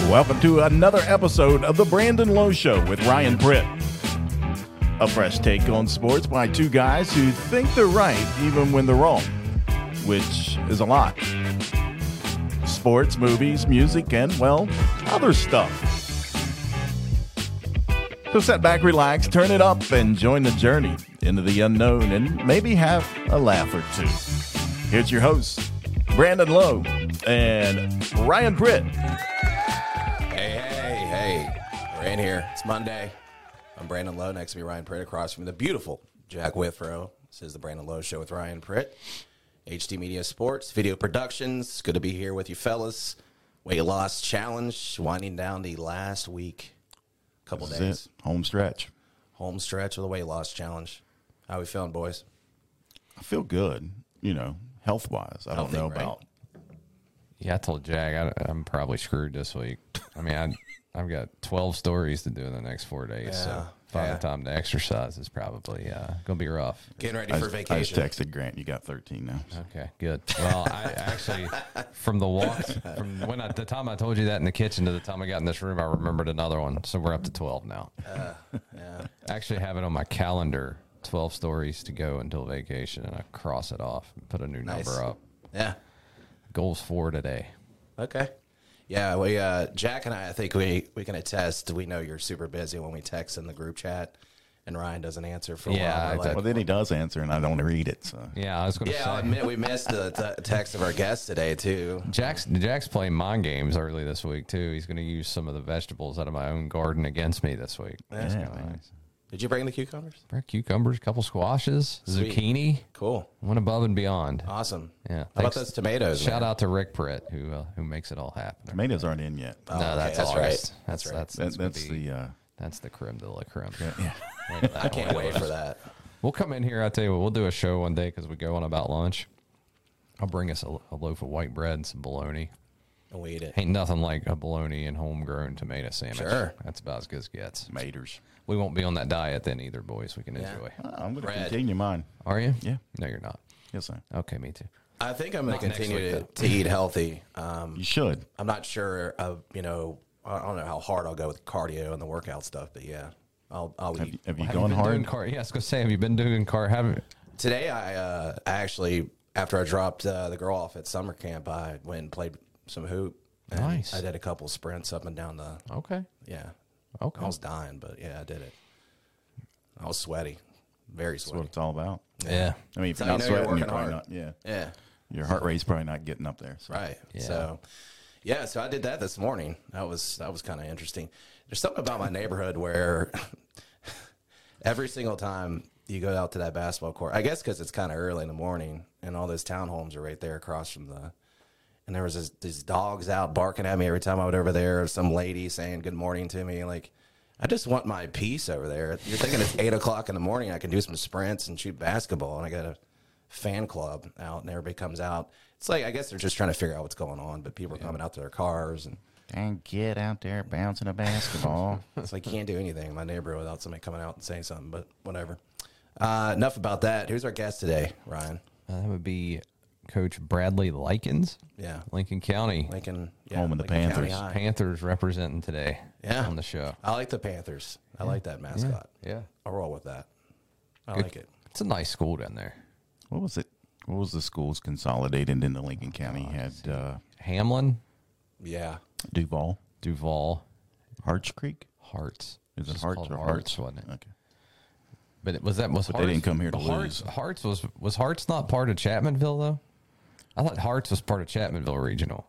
welcome to another episode of The Brandon Lowe Show with Ryan Britt. A fresh take on sports by two guys who think they're right even when they're wrong, which is a lot. Sports, movies, music, and, well, other stuff. So sit back, relax, turn it up, and join the journey into the unknown and maybe have a laugh or two. Here's your hosts, Brandon Lowe and Ryan Britt. Hey, we're in here. It's Monday. I'm Brandon Lowe. Next to me, Ryan Pritt. Across from the beautiful Jack Withrow. This is the Brandon Lowe Show with Ryan Pritt. HD Media Sports, Video Productions. Good to be here with you fellas. Weight Loss Challenge, winding down the last week. Couple This days. is it. Home stretch. Home stretch of the Weight Loss Challenge. How we feeling, boys? I feel good, health-wise. I don't Healthy, know right? about. Yeah, I told Jack I'm probably screwed this week. I mean, I've got 12 stories to do in the next 4 days, so by the time to exercise is probably going to be rough. Getting ready I for just vacation. texted Grant. You got 13 now. Okay, good. Well, I actually, from the walk, from the time I told you that in the kitchen to the time I got in this room, I remembered another one. So we're up to 12 now. Yeah. I actually have it on my calendar, 12 stories to go until vacation, and I cross it off and put a new Nice. number up. Yeah. Goals 4 today. Okay. Yeah, we Jack and I think we can attest. We know you're super busy when we text in the group chat, and Ryan doesn't answer for a Yeah, while. We're like, Well, then he does answer, and I don't read it. So Yeah, I was going to yeah, say. I'll admit we missed the text of our guest today too. Jack's playing mind games early this week too. He's going to use some of the vegetables out of my own garden against me this week. That's Yeah, kinda man. nice. Did you bring the cucumbers? Brought cucumbers, a couple squashes, Sweet. zucchini. Cool, Went above and beyond. awesome. Yeah, How about thanks. those tomatoes? Shout man? out to Rick Pritt who makes it all happen. tomatoes aren't in yet. Oh, No, okay, that's that's August. right. That's That's right. right. That's the. That's the creme de la creme. Yeah. I can't wait for that. We'll come in here. I tell you what, we'll do a show one day because we go on about lunch. I'll bring us a loaf of white bread and some bologna. And we eat it. Ain't nothing like a bologna and homegrown tomato sandwich. Sure. That's about as good as it gets. Maters. We won't be on that diet then either, boys. We can Yeah. enjoy. I'm going to Bread. continue mine. Are you? Yeah. No, you're not. Yes, sir. Okay, me too. I think I'm going Not to next continue week, to eat healthy. You should. I'm not sure of I don't know how hard I'll go with cardio and the workout stuff, but yeah, I'll eat. Have you Have gone you been hard? doing yeah, I was gonna say, have you been doing Today, I actually, after I dropped the girl off at summer camp, I went and played some hoop. And Nice. I did a couple sprints up and down the, Okay. yeah. Okay. I was dying, but yeah, I did it. I was sweaty, very That's what sweaty. it's all about. Yeah. I mean, if So you're you not know you're sweating, you're working probably hard. not. Yeah. Yeah, Your heart rate's probably not getting up there. So. right. Yeah. So I did that this morning. That was kind of interesting. There's something about my neighborhood where every single time you go out to that basketball court, I guess because it's kind of early in the morning and all those townhomes are right there across from and there was these dogs out barking at me every time I went over there. Some lady saying good morning to me. Like, I just want my peace over there. You're thinking it's 8 o'clock in the morning. I can do some sprints and shoot basketball, and I got a fan club out, and everybody comes out. It's like, I guess they're just trying to figure out what's going on, but people are coming out to their cars, and And get out there bouncing a basketball. it's like you can't do anything in my neighborhood without somebody coming out and saying something, but whatever. Enough about that. Who's our guest today, Ryan? That would be Coach Bradley Likens, Yeah. Lincoln County. Lincoln. Yeah, Home of the Lincoln County Panthers. High. Panthers representing today Yeah. on the show. I like the Panthers. I like that mascot. Yeah. I'll roll with that. I Good. like it. It's a nice school down there. What was it? What was the schools consolidated into Lincoln County? Had Hamlin, Yeah. Duval, Harts Creek. Hearts. Is it Just Harts called or Hearts, Harts? wasn't it? Okay. But it was Hearts. they didn't come here to Hearts, lose. Hearts was Hearts not part of Chapmanville though? I thought Hearts was part of Chapmanville Regional.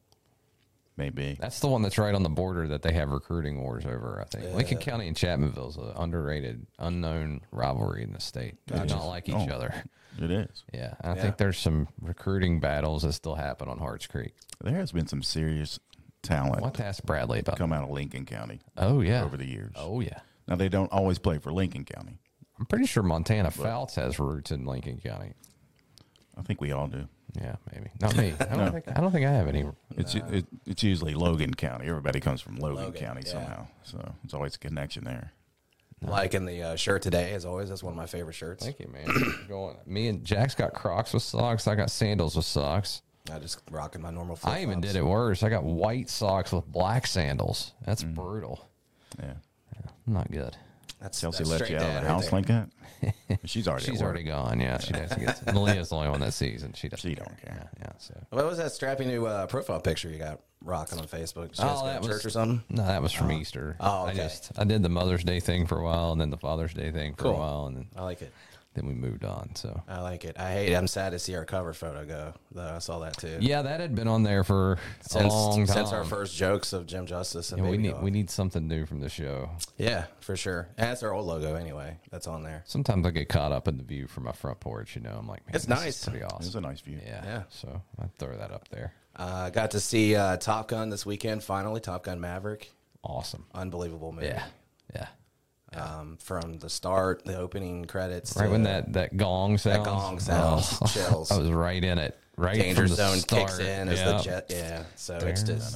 Maybe. That's the one that's right on the border that they have recruiting wars over, I think. Lincoln County and Chapmanville is an underrated, unknown rivalry in the state. They do not like each other. It is. Yeah, I think there's some recruiting battles that still happen on Hearts Creek. There has been some serious talent What to ask Bradley about? come out of Lincoln County Oh, yeah. over the years. Oh, yeah. Now, they don't always play for Lincoln County. I'm pretty sure Montana Fouts has roots in Lincoln County. I think we all do. Yeah, maybe. Not me. I don't think I have any. It's usually Logan County. Everybody comes from Logan Logan, County yeah. somehow. So it's always a connection there. Like in the shirt today, as always. That's one of my favorite shirts. Thank you, man. Me and Jack's got Crocs with socks. I got sandals with socks. I just rocking my normal I even did it worse. I got white socks with black sandals. That's brutal. Yeah. Not good. Chelsea let you straight out of dad the right house there. like that? She's already at work. already gone. Yeah, she doesn't get. Malia's the only one that sees, and she doesn't. She don't care. Yeah. So. What was that strappy new profile picture you got rocking on Facebook? Did you guys go that to church was or something? No, that was from Easter. Oh, okay. I did the Mother's Day thing for a while, and then the Father's Day thing for a while, and I like it. then we moved on. So I like it. I'm sad to see our cover photo go, though. I saw that too. yeah, that had been on there for a long time. Since our first jokes of Jim Justice and Yeah, Baby Dog. we need something new from the show. Yeah, for sure. And that's our old logo anyway. That's on there. Sometimes I get caught up in the view from my front porch. I'm like, man, It's this nice. is pretty awesome. It's a nice view. Yeah. So I throw that up there. Got to see Top Gun this weekend. Finally, Top Gun Maverick. Awesome. Unbelievable movie. Yeah. From the start, the opening credits. Right to when that gong sounds. that gong sounds, chills. I was right in it. Right Danger from the Zone start. kicks in as the jet. Yeah, so it's just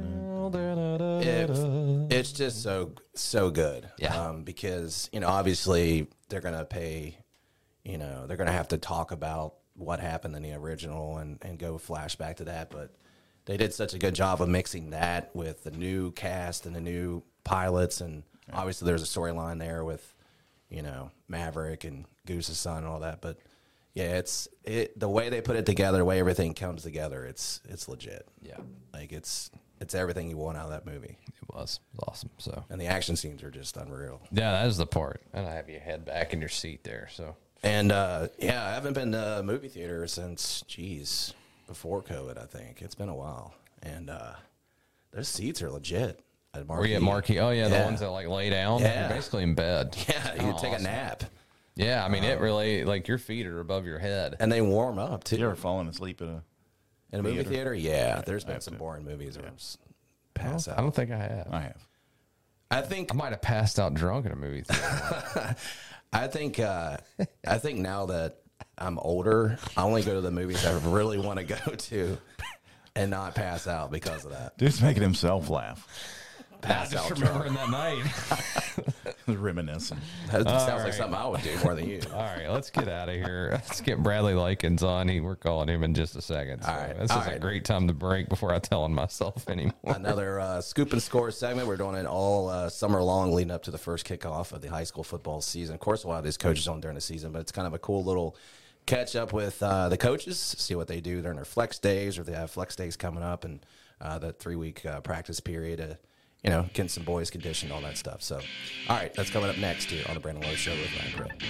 it's just so good. Yeah. Because obviously they're gonna pay. They're gonna have to talk about what happened in the original and go flashback to that, but they did such a good job of mixing that with the new cast and the new pilots, and obviously there's a storyline there with Maverick and Goose's son and all that, but. Yeah, it's the way they put it together, the way everything comes together. It's legit. Yeah. Like it's everything you want out of that movie. It was awesome. So And the action scenes are just unreal. yeah, that is the part. And I have your head back in your seat there. So And I haven't been to a movie theater since before COVID. I think it's been a while. And those seats are legit. At Marquee. were you at Marquee? Oh yeah, the ones that like lay down. Yeah. You're basically in bed. Yeah, you take awesome. a nap, Yeah, I mean it really like your feet are above your head. and they warm up too. You ever fallen asleep at a In a movie theater, yeah. There's been some to. boring movies where I just pass I out. don't think I have. I have. I think I might have passed out drunk in a movie theater. I think now that I'm older, I only go to the movies I really want to go to and not pass out because of that. Dude's making himself laugh. Pass out drunk. remembering that night. Reminiscing. That sounds like right. something I would do more than you. All right, let's get out of here. Let's get Bradley Likens on. We're calling him in just a second. So All right, this all is a right. great time to break before I tell on myself anymore. Another scoop and score segment. We're doing it all summer long leading up to the first kickoff of the high school football season. Of course, we'll have these coaches on during the season, but it's kind of a cool little catch up with the coaches, see what they do during their flex days, or if they have flex days coming up, and that 3-week practice period. Getting some boys conditioned, all that stuff. So, all right, that's coming up next here on the Brandon Lowe Show with Ryan Britt.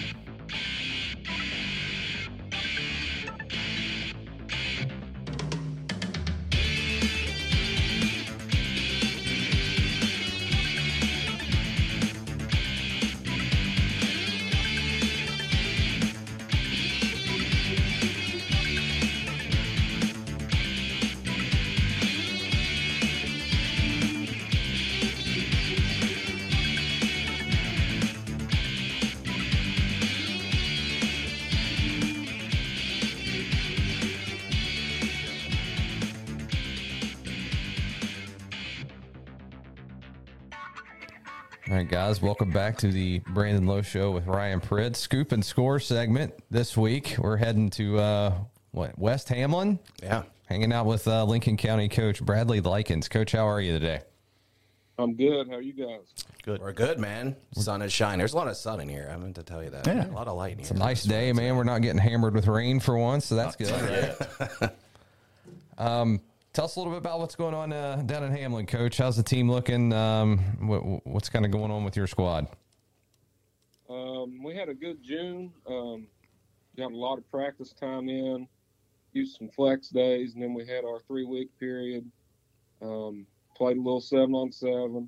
All right, guys, welcome back to the Brandon Lowe Show with Ryan Pritt. Scoop and score segment this week. We're heading to West Hamlin. Yeah. Hanging out with Lincoln County coach Bradley Likens. Coach, how are you today? I'm good. How are you guys? Good. We're good, man. Sun is shining. There's a lot of sun in here. I meant to tell you that. Yeah. A lot of light in here. It's a nice day, man. We're not getting hammered with rain for once, so that's good. Tell us a little bit about what's going on down in Hamlin, Coach. How's the team looking? What's kind of going on with your squad? We had a good June. Got a lot of practice time in, used some flex days, and then we had our 3-week period. Played a little 7-on-7.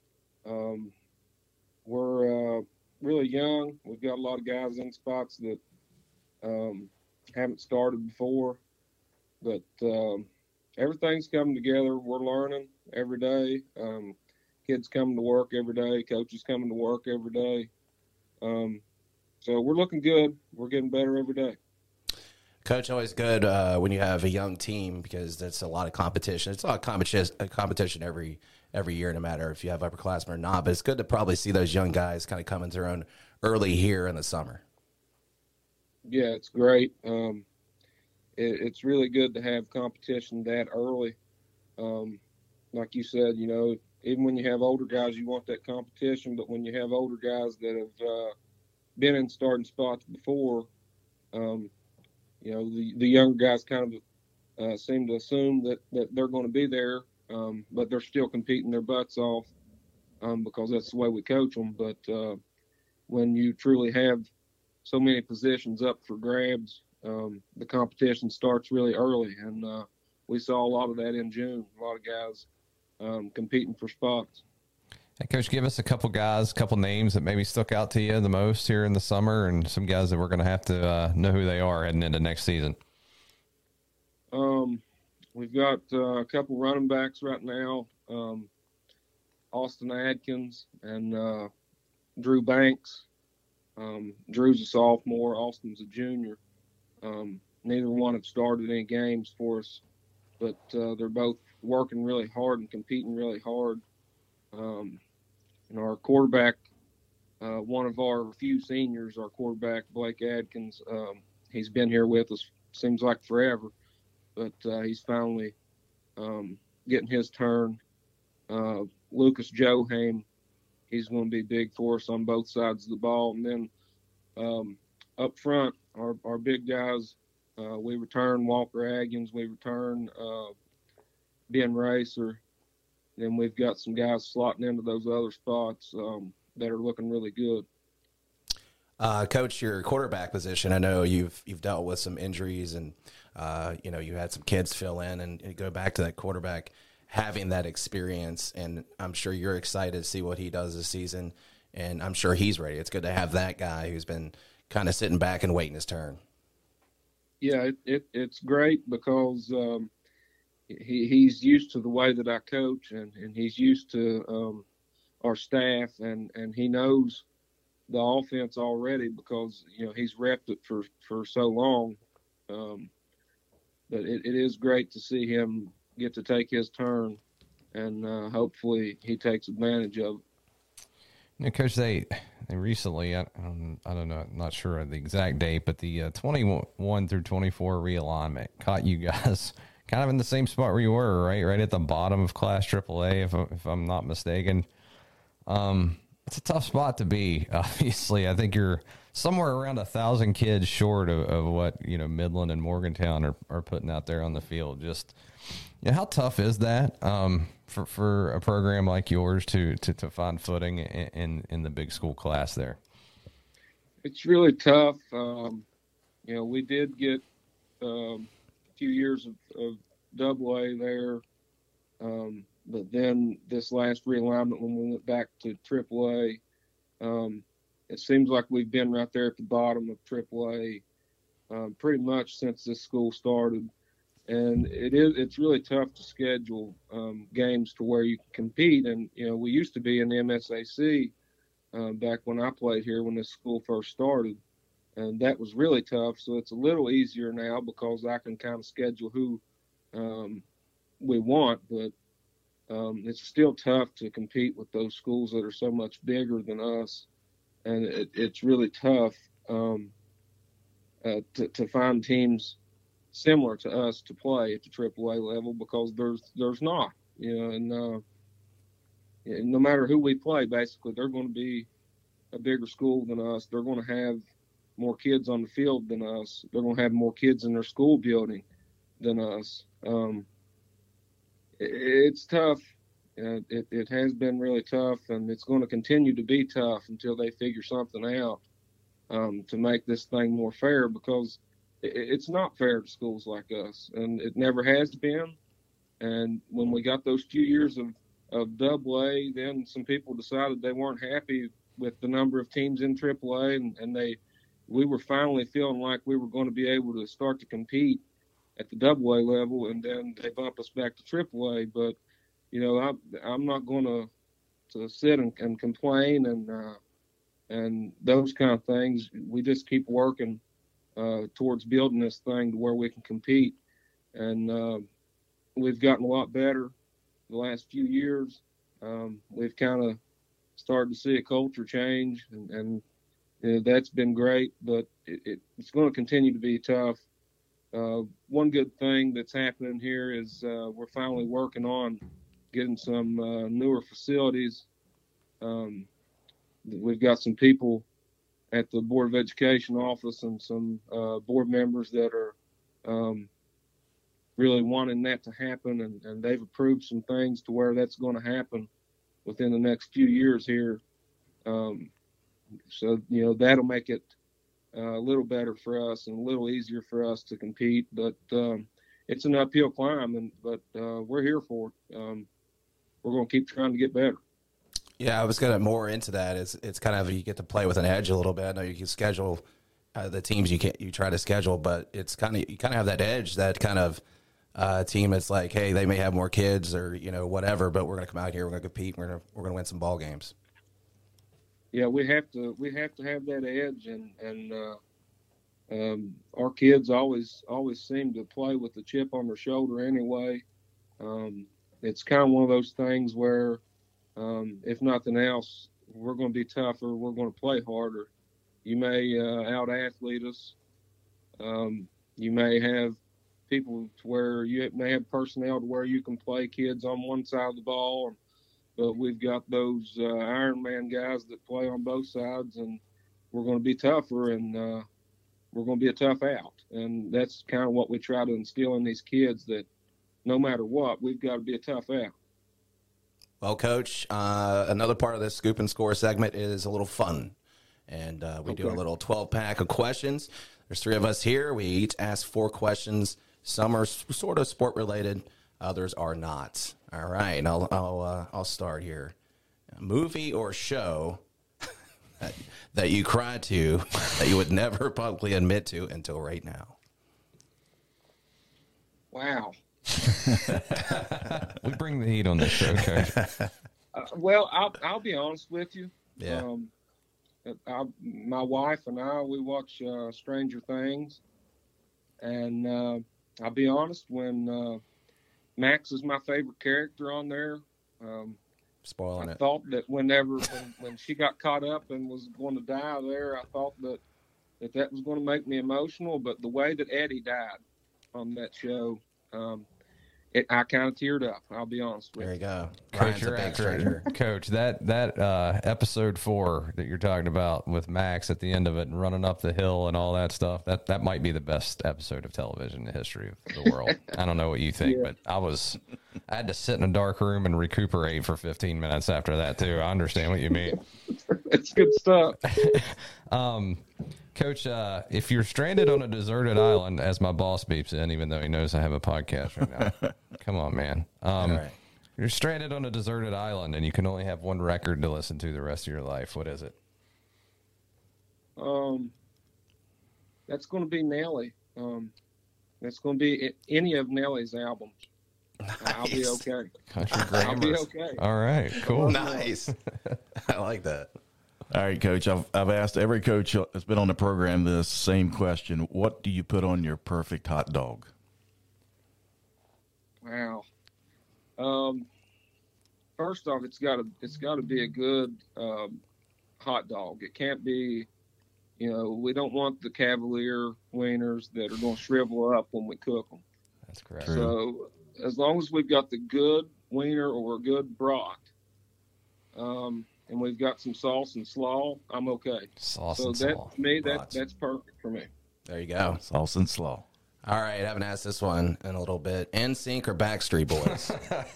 We're really young. We've got a lot of guys in spots that haven't started before, but everything's coming together. We're learning every day. Kids coming to work every day. Coaches coming to work every day. So we're looking good. We're getting better every day. Coach, always good when you have a young team because there's a lot of competition. It's a lot of competition every year, no matter if you have upperclassmen or not. But it's good to probably see those young guys kind of come into their own early here in the summer. Yeah, it's great. it's really good to have competition that early. Like you said, even when you have older guys, you want that competition. But when you have older guys that have been in starting spots before, the younger guys kind of seem to assume that they're going to be there, but they're still competing their butts off because that's the way we coach them. But when you truly have so many positions up for grabs, the competition starts really early, and we saw a lot of that in June. A lot of guys competing for spots. Hey, Coach, give us a couple names that maybe stuck out to you the most here in the summer, and some guys that we're going to have to know who they are heading into next season. We've got a couple running backs right now, Austin Adkins and Drew Banks. Drew's a sophomore, Austin's a junior. Neither one have started any games for us, but they're both working really hard and competing really hard. Our quarterback, one of our few seniors, our quarterback, Blake Adkins, he's been here with us, seems like forever, but he's finally getting his turn. Lucas Johaim, he's going to be big for us on both sides of the ball. And then up front, our big guys, we return Walker Aggins, we return Ben Racer. Then we've got some guys slotting into those other spots that are looking really good. Coach, your quarterback position, I know you've dealt with some injuries and, you had some kids fill in and go back to that quarterback, having that experience. And I'm sure you're excited to see what he does this season. And I'm sure he's ready. It's good to have that guy who's been kind of sitting back and waiting his turn. Yeah, it's great because he's used to the way that I coach, and he's used to our staff, and he knows the offense already because he's repped it for so long. But it is great to see him get to take his turn, and hopefully he takes advantage of it. Coach, they recently, I don't know, not sure of the exact date, but the 21 through 24 realignment caught you guys kind of in the same spot where you were, right at the bottom of Class AAA, if I'm not mistaken. It's a tough spot to be, obviously. I think you're somewhere around 1,000 kids short of what Midland and Morgantown are putting out there on the field. Just how tough is that for a program like yours to find footing in the big school class there? It's really tough. We did get a few years of AA there. But then this last realignment, when we went back to AAA, it seems like we've been right there at the bottom of AAA pretty much since this school started. And it's really tough to schedule games to where you can compete. And, we used to be in the MSAC back when I played here when this school first started. And that was really tough. So it's a little easier now because I can kind of schedule who we want. But it's still tough to compete with those schools that are so much bigger than us. And it's really tough to find teams similar to us to play at the AAA level because there's not, and no matter who we play, basically, they're going to be a bigger school than us. They're going to have more kids on the field than us. They're going to have more kids in their school building than us. It's tough. It has been really tough, and it's going to continue to be tough until they figure something out to make this thing more fair because it's not fair to schools like us, and it never has been. And when we got those few years of AA, then some people decided they weren't happy with the number of teams in AAA, and we were finally feeling like we were going to be able to start to compete at the AA level, and then they bump us back to AAA. But I'm not going to sit and complain and those kind of things. We just keep working towards building this thing to where we can compete, and we've gotten a lot better the last few years. We've kind of started to see a culture change, and that's been great. But it's going to continue to be tough one good thing that's happening here is we're finally working on getting some newer facilities. We've got some people at the Board of Education office and some board members that are really wanting that to happen, and they've approved some things to where that's going to happen within the next few years here. So, that'll make it a little better for us and a little easier for us to compete. But it's an uphill climb, but we're here for it. We're going to keep trying to get better. Yeah, I was going to more into that. It's kind of, you get to play with an edge a little bit. I know you can schedule the teams you try to schedule, but it's you kind of have that edge, that kind of team. It's like, hey, they may have more kids or whatever, but we're going to come out here, we're going to compete, we're going to win some ball games. Yeah, we have to have that edge, and our kids always seem to play with the chip on their shoulder anyway. It's kind of one of those things where, if nothing else, we're going to be tougher. We're going to play harder. You may out-athlete us. You may have people to where you may have personnel to where you can play kids on one side of the ball, but we've got those Iron Man guys that play on both sides, and we're going to be tougher, and we're going to be a tough out. And that's kind of what we try to instill in these kids, that no matter what, we've got to be a tough out. Well, Coach, another part of this Scoop and Score segment is a little fun. And we do a little 12-pack of questions. There's 3 of us here. We each ask 4 questions. Some are sort of sport-related. Others are not. All right. I'll start here. A movie or show that you cried to that you would never publicly admit to until right now. Wow. We bring the heat on this show, Coach. Well, I'll be honest with you. Yeah. My wife and I, we watch Stranger Things, and I'll be honest, when Max is my favorite character on there, Spoiling I it. thought that when she got caught up and was going to die there, I thought that was going to make me emotional. But the way that Eddie died on that show, I kind of teared up. I'll be honest with you. There you go. Coach, Ryan's a you're big accurate. stranger. Coach, that episode 4 that you're talking about with Max at the end of it and running up the hill and all that stuff, that might be the best episode of television in the history of the world. I don't know what you think, but I had to sit in a dark room and recuperate for 15 minutes after that too. I understand what you mean. It's good stuff. Coach, if you're stranded on a deserted island, as my boss beeps in, even though he knows I have a podcast right now. Come on, man. All right. You're stranded on a deserted island and you can only have one record to listen to the rest of your life. What is it? That's going to be Nelly. That's going to be any of Nelly's albums. I'll be okay. Country I'll be Grammars. okay. All right, cool. Nice. I like that. All right, Coach. I've asked every coach that's been on the program this same question. What do you put on your perfect hot dog? Wow. First off, it's got to be a good hot dog. It can't be, we don't want the Cavalier wieners that are going to shrivel up when we cook them. That's correct. True. So as long as we've got the good wiener or a good brat, and we've got some sauce and slaw, I'm okay. Sauce So and that slaw. to me, Brats. that's perfect for me. There you go. Sauce and slaw. All right, I haven't asked this one in a little bit. NSYNC or Backstreet Boys?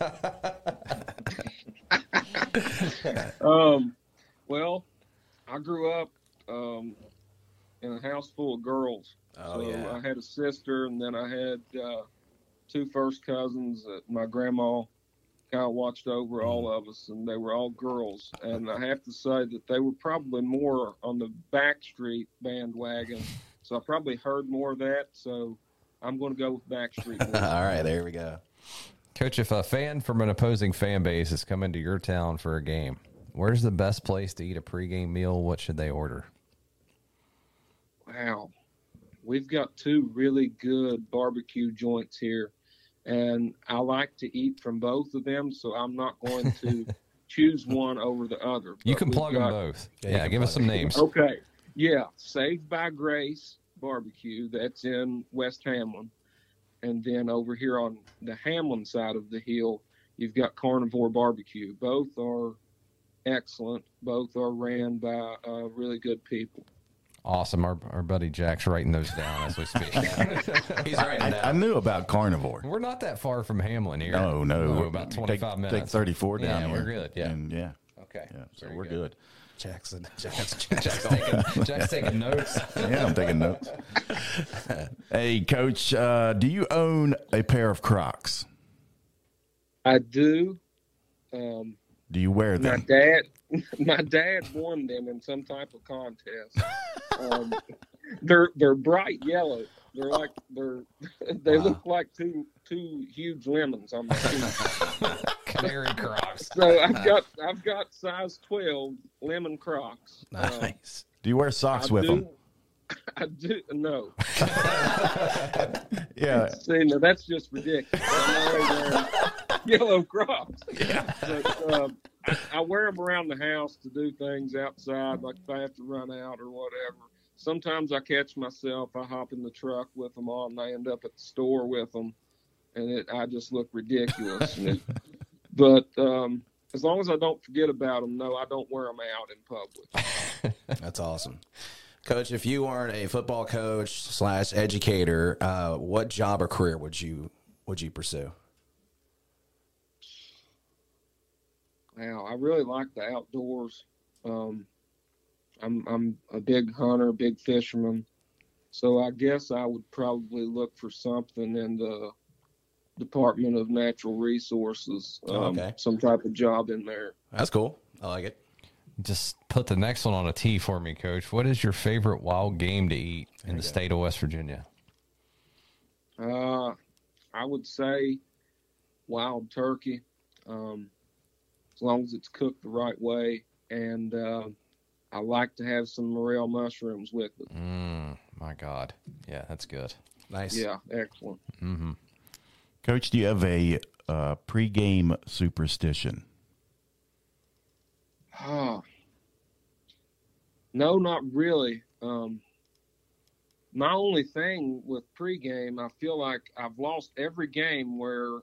Well, I grew up in a house full of girls. Oh, so yeah. I had a sister, and then I had 2 first cousins that my grandma kind of watched over all of us, and they were all girls. And I have to say that they were probably more on the Backstreet bandwagon. So I probably heard more of that. So I'm going to go with Backstreet Boys. All right, there we go. Coach, if a fan from an opposing fan base is coming to your town for a game, where's the best place to eat a pregame meal? What should they order? Wow. We've got 2 really good barbecue joints here, and I like to eat from both of them, so I'm not going to choose one over the other. You But can we've plug them got- both. Yeah, you Yeah, can give us plug some them. names. Okay. Yeah. Saved by Grace Barbecue. That's in West Hamlin. And then over here on the Hamlin side of the hill, you've got Carnivore Barbecue. Both are excellent. Both are ran by really good people. Awesome. Our buddy Jack's writing those down as we speak. He's writing it I down. knew about Carnivore. We're not that far from Hamlin here. No, Oh, about 25 minutes. Take 34 down Yeah, here. we're good. Yeah. And yeah, Okay. so Very we're good. Jack's Jack's taking notes. Yeah, I'm taking notes. Hey, Coach, do you own a pair of Crocs? I do. Do you wear them? My dad won them in some type of contest. They're bright yellow. They look like two huge lemons on my feet. Canary Crocs. So I've got size 12 lemon Crocs. Nice. Do you wear socks with them? I do. No. Yeah. See, now that's just ridiculous. I'm already wearing yellow Crocs. Yeah. But, I wear them around the house to do things outside, like if I have to run out or whatever. Sometimes I catch myself, I hop in the truck with them on, and I end up at the store with them, and I just look ridiculous. But as long as I don't forget about them, no, I don't wear them out in public. That's awesome. Coach, if you weren't a football coach / educator, what job or career would you pursue? Now, I really like the outdoors. I'm a big hunter, big fisherman, so I guess I would probably look for something in the Department of Natural Resources, Okay. some type of job in there. That's cool. I like it. Just put the next one on a tee for me, Coach. What is your favorite wild game to eat in the state of West Virginia? I would say wild turkey, as long as it's cooked the right way, and I like to have some morel mushrooms with it. My God. Yeah, that's good. Nice. Yeah, excellent. Mm-hmm. Coach, do you have a pregame superstition? No, not really. My only thing with pregame, I feel like I've lost every game where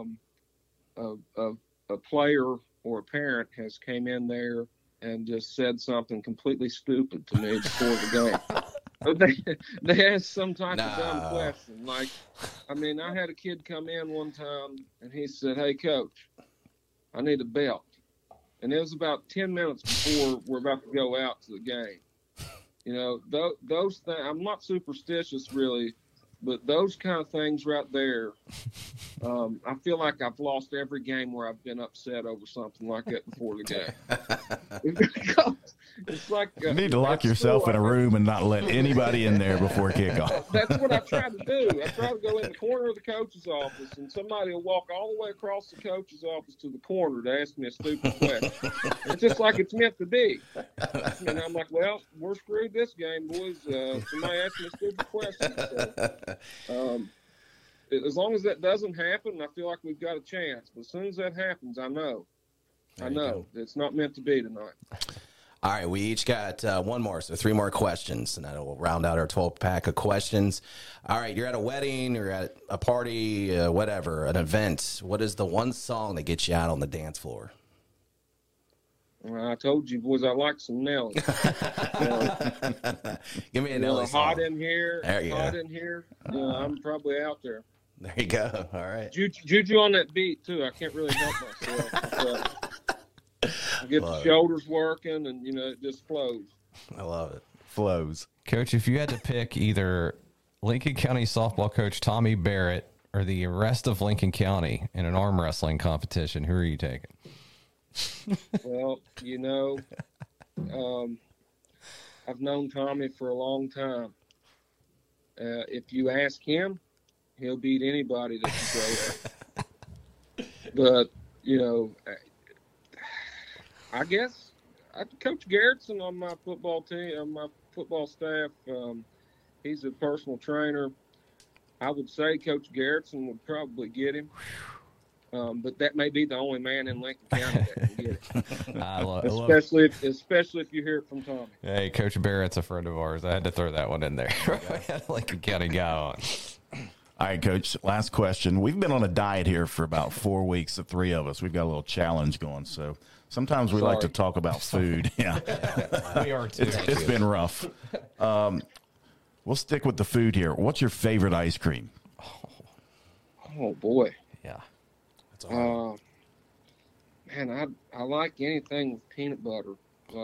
a player or a parent has came in there and just said something completely stupid to me before the game. They asked some type of dumb question. Like, I mean, I had a kid come in one time and he said, "Hey, Coach, I need a belt." And it was about 10 minutes before we're about to go out to the game. You know, those things, I'm not superstitious really, but those kind of things right there, I feel like I've lost every game where I've been upset over something like that before the game. It's like You need to lock yourself in a room and not let anybody in there before kickoff. That's what I try to do. I try to go in the corner of the coach's office, and somebody will walk all the way across the coach's office to the corner to ask me a stupid question. It's just like it's meant to be. And I'm like, well, we're screwed this game, boys. Somebody asked me a stupid question. So, as long as that doesn't happen, I feel like we've got a chance. But as soon as that happens, I know it's not meant to be tonight. All right, we each got one more, so 3 more questions, and that will round out our 12-pack of questions. All right, you're at a wedding, you're at a party, whatever, an event. What is the one song that gets you out on the dance floor? Well, I told you, boys, I like some Nelly. Give me a Nelly song. Hot in here. There you hot go. in here. I'm probably out there. There you go. All right. Juju on that beat, too. I can't really help myself. I get the shoulders working, and, it just flows. I love it. Flows. Coach, if you had to pick either Lincoln County softball coach Tommy Barrett or the rest of Lincoln County in an arm wrestling competition, who are you taking? Well, I've known Tommy for a long time. If you ask him, he'll beat anybody that you throw at. But, I guess Coach Garrettson on my football team, on my football staff. He's a personal trainer. I would say Coach Garrettson would probably get him. but that may be the only man in Lincoln County that can get it. I love Especially if you hear it from Tommy. Hey, Coach Barrett's a friend of ours. I had to throw that one in there. I had a Lincoln County guy on. All right, Coach, last question. We've been on a diet here for about 4 weeks, the three of us. We've got a little challenge going, so sometimes we like to talk about food. Yeah, We are too. it's been rough. We'll stick with the food here. What's your favorite ice cream? Oh boy, Yeah. That's all. man, I like anything with peanut butter,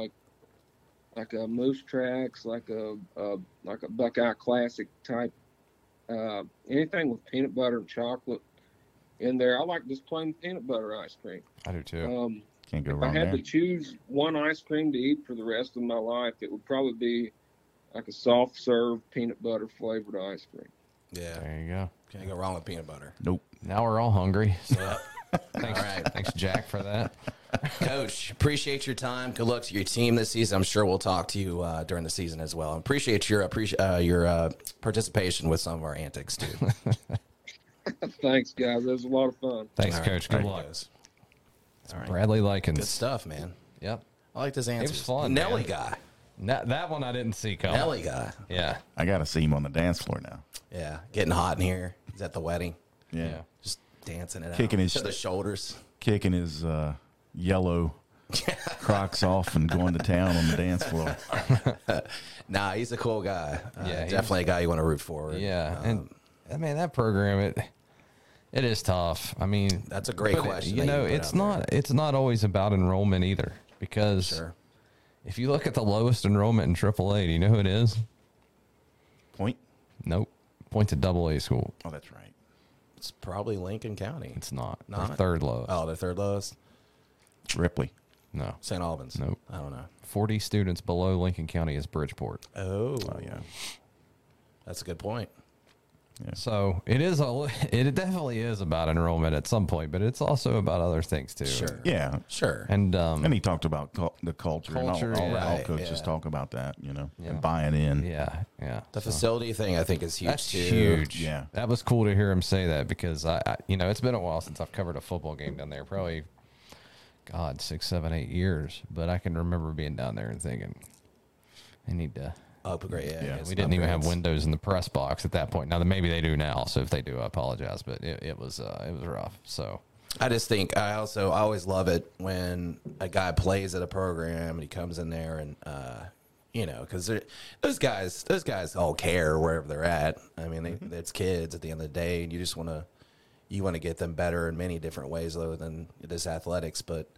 like a Moose Tracks, like a Buckeye Classic type. Anything with peanut butter and chocolate in there. I like just plain peanut butter ice cream. I do too. Can't go If I wrong had there. to choose one ice cream to eat for the rest of my life, it would probably be like a soft serve peanut butter flavored ice cream. Yeah. There you go. Can't go wrong with peanut butter. Nope. Now we're all hungry. So Thanks. All right. thanks, Jack, for that. Coach, appreciate your time. Good luck to your team this season. I'm sure we'll talk to you during the season as well. Appreciate your participation with some of our antics too. Thanks, guys. It was a lot of fun. Thanks, All right. Coach. Good All right, luck. guys. All right. Bradley Likens. Good stuff, man. Yep. I like this answer. was fun, Nelly man. guy. That one I didn't see coming. Nelly guy. Yeah. I got to see him on the dance floor now. Yeah. Getting hot in here. He's at the wedding. Yeah. Just dancing it Kicking out his- to the shoulders. Kicking his yellow Crocs off and going to town on the dance floor. Nah, he's a cool guy. Yeah, he's- Definitely a guy you want to root for. Yeah. And I mean, that program, it is tough. I mean, That's a great but question You that know, you put it's out there. not always about enrollment either, because Sure. if you look at the lowest enrollment in AAA, do you know who it is? Point? Nope. Point to AA school. Oh, that's right. It's probably Lincoln County. It's not. Not? They're third lowest. Oh, the third lowest? Ripley. No. St. Albans. Nope. I don't know. 40 students below Lincoln County is Bridgeport. Oh, Oh, yeah. that's a good point. So it definitely is about enrollment at some point, but it's also about other things too. Sure. Yeah. Sure. And he talked about the culture. Culture, and all yeah. coaches Yeah. talk about that, you know, Yeah. and buying in. yeah. The facility thing, I think, is huge That's too. huge. Yeah. That was cool to hear him say that, because I it's been a while since I've covered a football game down there. Probably, God, 6, 7, 8 years. But I can remember being down there and thinking, I need to. Upgrade. Yeah. Yeah. get We some didn't even have upgrades. windows in the press box at that point. Now, maybe they do now. So if they do, I apologize. But it was rough. So I just think I always love it when a guy plays at a program and he comes in there and because those guys all care wherever they're at. I mean, it's kids at the end of the day, and you just want to get them better in many different ways other than this athletics. But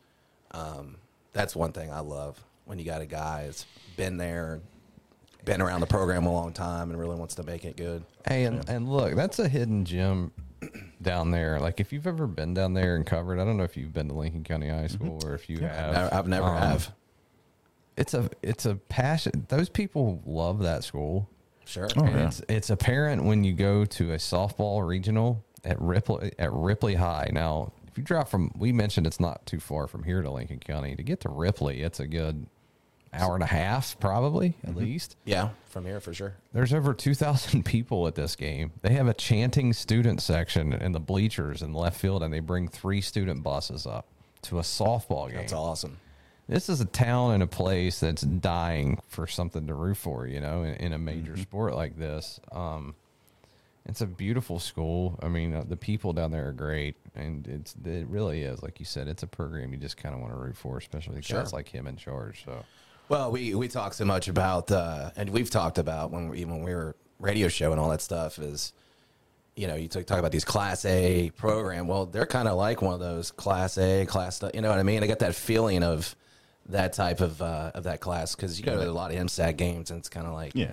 that's one thing I love when you got a guy that's been there, been around the program a long time, and really wants to make it good. hey, and look, that's a hidden gem down there. Like, if you've ever been down there and covered, I don't know if you've been to Lincoln County High School or if you have. I've never have. It's a passion. Those people love that school. Sure. Oh, And yeah. it's apparent when you go to a softball regional at Ripley High. Now, if you drive we mentioned it's not too far from here to Lincoln County. To get to Ripley, it's a good hour and a half, probably, at least. Yeah, from here for sure. There's over 2,000 people at this game. They have a chanting student section in the bleachers in left field, and they bring 3 student buses up to a softball game. That's awesome. This is a town and a place that's dying for something to root for, in a major sport like this. It's a beautiful school. I mean, the people down there are great, and it really is, like you said, it's a program you just kind of want to root for, especially with guys like him in charge. So, Well, we talk so much about, and we've talked about when we were radio show and all that stuff is, you talk about these Class A program. Well, they're kind of like one of those Class A, Class, you know what I mean? I got that feeling of that type of that class because you go to a lot of MSAC games and it's kind of like, Yeah.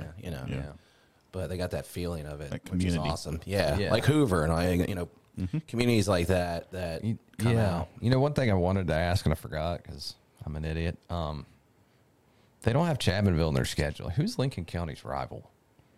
But they got that feeling of it, That which is community. awesome. Yeah, Yeah. like Hoover and communities like that come yeah. out. One thing I wanted to ask and I forgot because I'm an idiot. They don't have Chapmanville in their schedule. Who's Lincoln County's rival?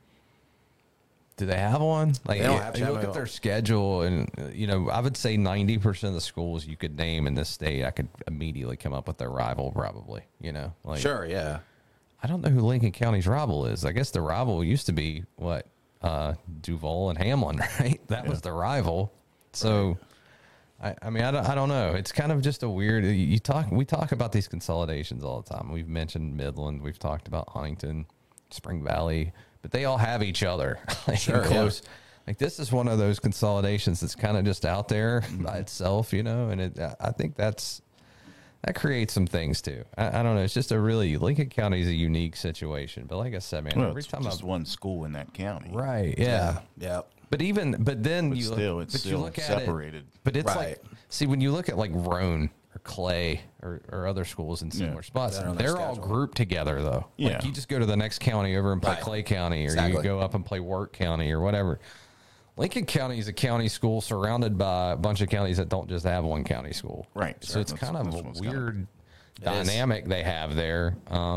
Do they have one? Like, They don't have you look Chapmanville. at their schedule, and I would say 90% of the schools you could name in this state, I could immediately come up with their rival, probably. Like, Sure, yeah. I don't know who Lincoln County's rival is. I guess the rival used to be Duval and Hamlin, right? That was the rival. So I mean, I don't know. It's kind of just a weird. We talk about these consolidations all the time. We've mentioned Midland. We've talked about Huntington, Spring Valley, but they all have each other. Sure, close. Yeah. Like this is one of those consolidations that's kind of just out there by itself, and I think that creates some things too. I don't know. It's just Lincoln County is a unique situation. But like I said, man, Well, every it's time just one school in that county. right, yeah. Yep. But then But still, it's you still look at separated. But it's Right. like, see, when you look at like Roan or Clay or other schools in similar spots, They're on their they're all schedule. grouped together though. Yeah. Like you just go to the next county over and play Right. Clay County, or Exactly. you go up and play Work County or whatever. Lincoln County is a county school surrounded by a bunch of counties that don't just have one county school. Right. So it's kind of That's a what's kinda- weird is. dynamic they have there.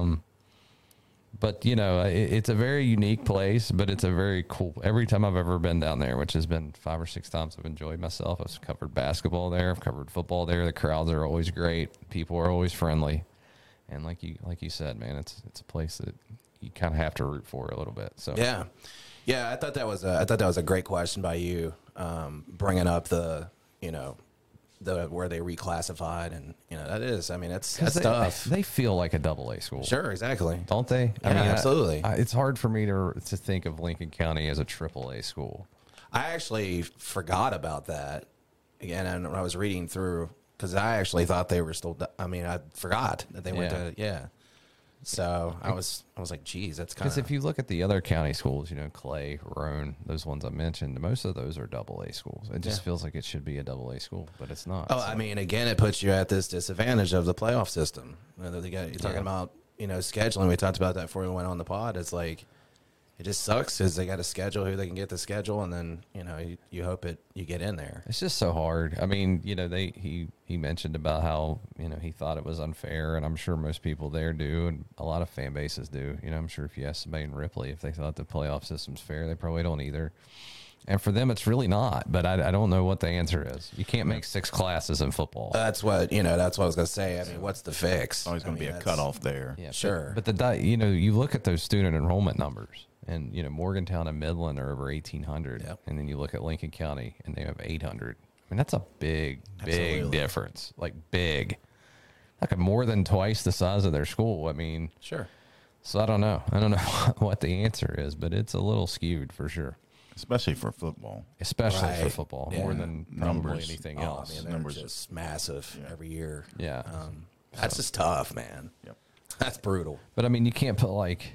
But it's a very unique place, but it's a very cool. Every time I've ever been down there, which has been 5 or 6 times, I've enjoyed myself. I've covered basketball there. I've covered football there. The crowds are always great. People are always friendly, and like you said, man, it's a place that you kind of have to root for a little bit. So Yeah. I thought that was a great question by you, bringing up the where they reclassified, and that is. I mean, that's tough. They feel like a AA school. Sure, exactly. Don't they? Yeah, absolutely. It's hard for me to think of Lincoln County as a AAA school. I actually forgot about that again, and when I was reading through, because I actually thought they were still. I mean, I forgot that they went to. So I was like, geez, that's kind Because of. if you look at the other county schools, Clay, Roan, those ones I mentioned, most of those are AA schools. It just feels like it should be a AA school, but it's not. Oh, I mean, again, it puts you at this disadvantage of the playoff system. You're talking about, scheduling. We talked about that before we went on the pod. It's like, it just sucks because they got to schedule who they can get the schedule, and then, you hope you get in there. It's just so hard. I mean, he mentioned about how, he thought it was unfair, and I'm sure most people there do, and a lot of fan bases do. I'm sure if you ask somebody in Ripley if they thought the playoff system's fair, they probably don't either. And for them, it's really not, but I don't know what the answer is. You can't make 6 classes in football. That's what I was going to say. I mean, what's the fix? Always going to be a that's- cutoff there. Yeah, Sure. But you look at those student enrollment numbers, and Morgantown and Midland are over 1,800, Yep. and then you look at Lincoln County and they have 800. I mean, that's a big Absolutely. difference. Like big, like more than twice the size of their school. I mean, Sure. so I don't know what the answer is, but it's a little skewed for sure, Especially for football. especially for Right. football, Yeah. more than probably Numbers. anything Oh, else. I mean, they're Numbers. just massive every year. Yeah. That's just tough, man. Yep. That's brutal. But I mean, you can't put like,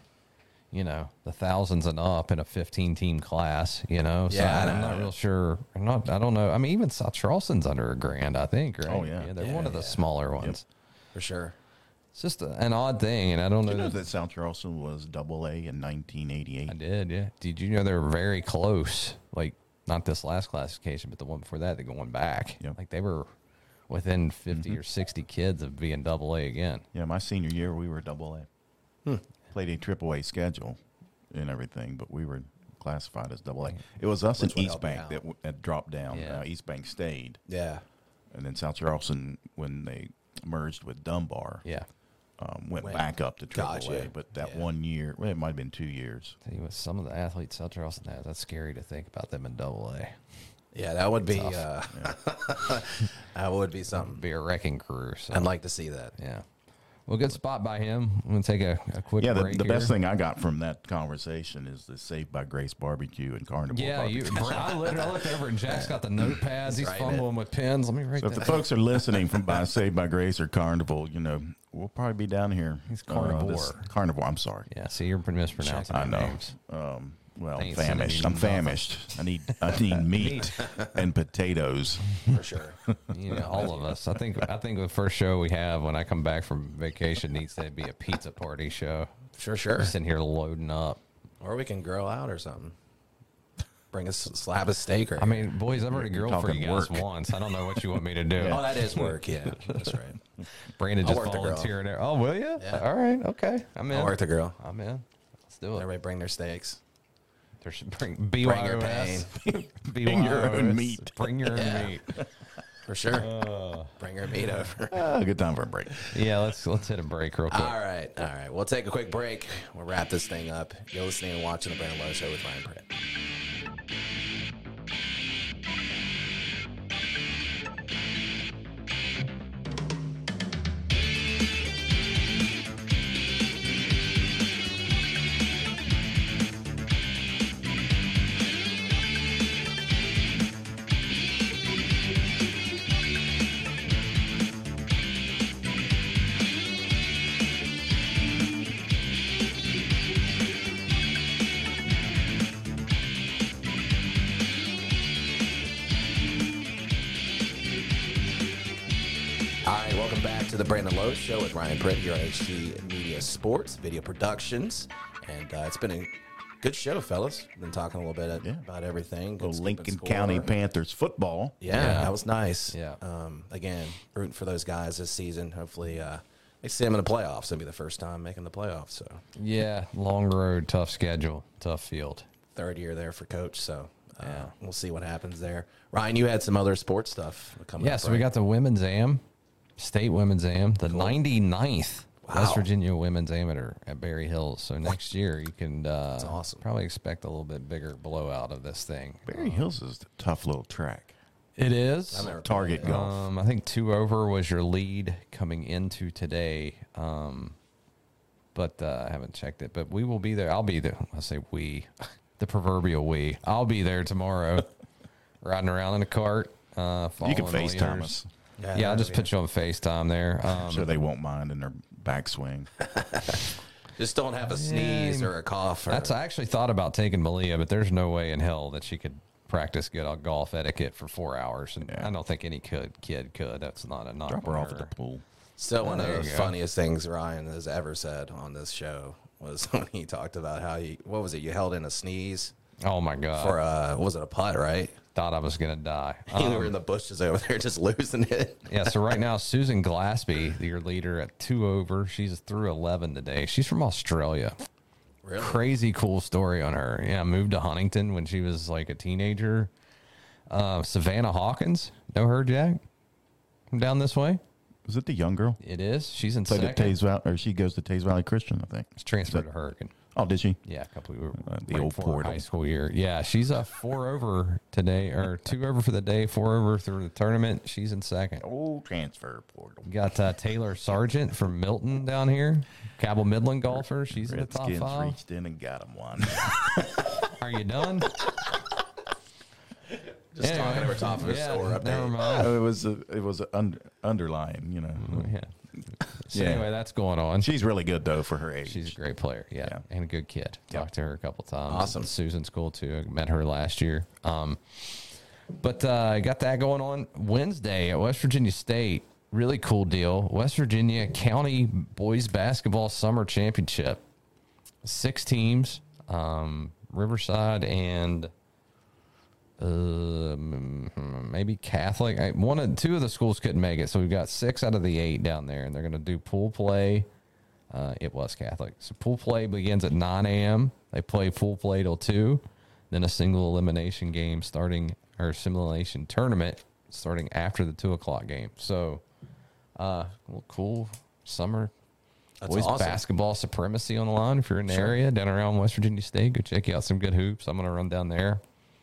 the thousands and up in a 15-team class, So Yeah, I I'm know. not real sure. I don't know. I mean, even South Charleston's under $1,000, I think, right? Oh, yeah. They're Yeah, one of the yeah. smaller ones. For sure. It's just an odd thing, and I don't know. Did you know that South Charleston was AA in 1988? I did, yeah. Did you know they were very close? Like, not this last classification, but the one before that, they're going back. Yep. Like, they were within 50 or 60 kids of being AA again. Yeah, my senior year, we were AA. Played a AAA schedule and everything, but we were classified as AA. It was us Which and would East help you Bank out. that dropped down. Yeah. East Bank stayed. Yeah. And then South Charleston, when they merged with Dunbar, Yeah. went Went- back up to AAA. Gotcha. But that Yeah. 1 year, well, it might have been 2 years. Tell you what, some of the athletes South Charleston has, that's scary to think about them in AA. Yeah, that would be that would be something. Be a wrecking crew. So. I'd like to see that. Yeah. Well, good spot by him. I'm going to take a quick Yeah, break the here. best thing I got from that conversation is the Saved by Grace barbecue and carnival. Yeah, barbecue. I looked over and Jack's got the notepads. He's writing fumbling with pens. Let me write So if that the folks are listening from by Saved by Grace or Carnival, we'll probably be down here. He's carnivore. Carnivore, I'm sorry. Yeah, see, you're mispronouncing I my know. names. Well, Ain't famished. sending I'm you nothing. famished. I need meat and potatoes. For sure. All of us. I think the first show we have when I come back from vacation needs to be a pizza party show. Sure. Just in here loading up. Or we can grill out or something. Bring a slab of steak or. I mean, boys, I've already grilled for talking you guys work. once. I don't know what you want me to do. oh, that is work. Yeah, that's right. Brandon I'll just work the grill. volunteered there. Oh, will you? Yeah. All right. Okay. I'm in. I'll work the grill. I'm in. Let's do it. Everybody bring their steaks. Bring your BYOS. Bring your own BYOS. meat. Bring your own Yeah. meat. For sure. Bring your meat over. Good time for a break. Yeah, let's hit a break real quick. All right. We'll take a quick break. We'll wrap this thing up. You're listening and watching the Brandon Lowe Show with Ryan Britt. to the Brandon Lowe Show with Ryan Pritt here on HT Media Sports, Video Productions. And it's been a good show, fellas. Been talking a little bit about everything. Little Lincoln County Panthers football. Yeah, that was nice. Yeah. Again, rooting for those guys this season. Hopefully, they see them in the playoffs. It'll be the first time making the playoffs. So Yeah, long road, tough schedule, tough field. third year there for Coach. So we'll see what happens there. Ryan, you had some other sports stuff coming up. Yeah, so we got the women's AM, state women's AM, the 99th West Virginia Women's Amateur at Berry Hills. So next year you can awesome. probably expect a little bit bigger blowout of this thing. Berry Hills is a tough little track. It is. Target golf. I think 2 over was your lead coming into today. But I haven't checked it. But we will be there. I'll be there. I say we, the proverbial we. I'll be there tomorrow, riding around in a cart. You can following FaceTime leaders. us. Yeah, I'll just put you on FaceTime there. I'm sure they won't mind in their backswing. Just don't have a sneeze or a cough. Or, I actually thought about taking Malia, but there's no way in hell that she could practice good on golf etiquette for 4 hours. And I don't think any kid could. That's not a knock. Drop her off at the pool. So one of there the you go. funniest things Ryan has ever said on this show was when he talked about how what was it? You held in a sneeze Oh my God. for what was it, a putt, right? Thought I was going to die. You were in the bushes over there just losing it. Yeah, so right now, Susan Glaspie, your leader at 2 over. She's through 11 today. She's from Australia. Really? Crazy cool story on her. Yeah, moved to Huntington when she was like a teenager. Savannah Hawkins. Know her, Jack? From down this way? Is it the young girl? It is. She's in Played at second. Taze Valley, or she goes to Taze Valley Christian, I think. She's transferred to Hurricane. Oh, did she? Yeah, a couple of The right old before portal. high school year. Yeah, she's a 4 over today, or 2 over for the day, 4 over through the tournament. She's in second. Oh, transfer portal. We got Taylor Sargent from Milton down here, Cabell Midland golfer. She's in the top Redskins 5. reached in and got him one. Are you done? Just talking over top of his score up never there. mind. it was underlying, you know. Yeah. So Yeah. anyway, that's going on. She's really good though for her age. She's a great player, yeah, and a good kid. Talked to her a couple times. Awesome. Susan's cool too. I met her last year. But got that going on Wednesday at West Virginia State. Really cool deal. West Virginia County Boys Basketball Summer Championship. 6 teams, Riverside and maybe Catholic. 2 of the schools couldn't make it, so we've got 6 out of the 8 down there, and they're going to do pool play. It was Catholic. So pool play begins at 9 a.m. They play pool play till 2, then a single elimination game simulation tournament starting after the 2 o'clock game. So, cool summer. That's Boys awesome. basketball supremacy on the line. If you're in the area down around West Virginia State, go check out some good hoops. I'm going to run down there.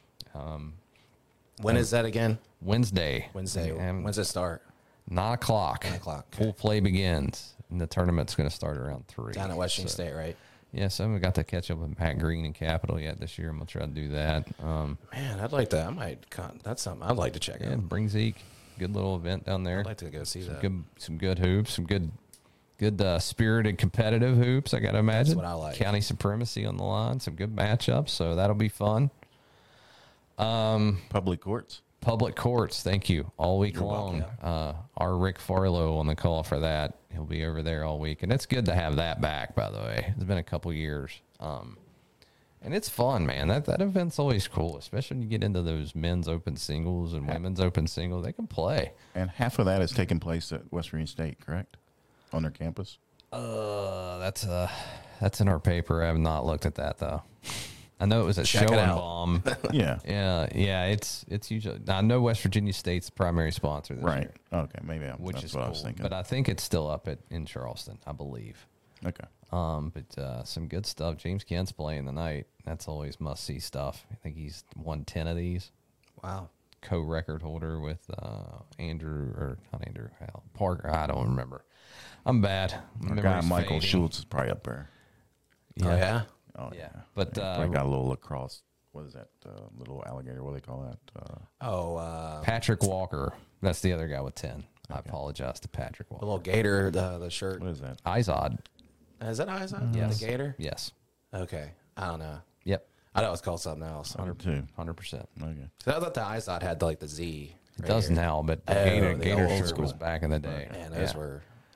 When is that again? Wednesday. Wednesday. And When's it start? 9 o'clock. 9 o'clock. Pool play begins, and the tournament's going to start around 3. Down at West Virginia State, right? Yeah, so I haven't got to catch up with Pat Green and Capital yet this year. I'm going to try to do that. Man, I'd like to. That's something I'd like to check Yeah, out. bring Zeke. Good little event down there. I'd like to go see that. Some good hoops, some good spirited competitive hoops, I got to imagine. what I like. County supremacy on the line, some good matchups, so that'll be fun. Public courts. Public courts, thank you, all week long. Our Rick Farlow on the call for that. He'll be over there all week, and it's good to have that back, by the way. It's been a couple years. And it's fun, man. That event's always cool, especially when you get into those men's open singles and women's open singles. They can play. And half of that is taking place at West Virginia State, correct? On their campus? That's in our paper. I have not looked at that though. I know it was at Check it out. Schoenbaum. Yeah. yeah. It's usually. I know West Virginia State's the primary sponsor this Right. year, Okay. Maybe which that's is what cool. I was thinking. But I think it's still up in Charleston, I believe. Okay. But some good stuff. James Kent's playing tonight. That's always must see stuff. I think he's won 10 of these. Wow. Co-record holder with Parker. I don't remember. I'm bad. Our guy Memory's Michael fading. Schultz is probably up there. Oh, yeah? Oh, Yeah. yeah. But I got a little lacrosse. What is that? Little alligator. What do they call that? Patrick Walker. That's the other guy with 10. I apologize to Patrick The Walker. little gator, the shirt. What is that? Izod. Is that Izod? Yes. The gator? Yes. Okay. I don't know. Yep. I know it was called something else. 102. 100%. Okay. So I thought the Izod had like the Z. It does now, but the Oh, Gator the Gator old shirt school. was back in the day. Man, those Yeah. were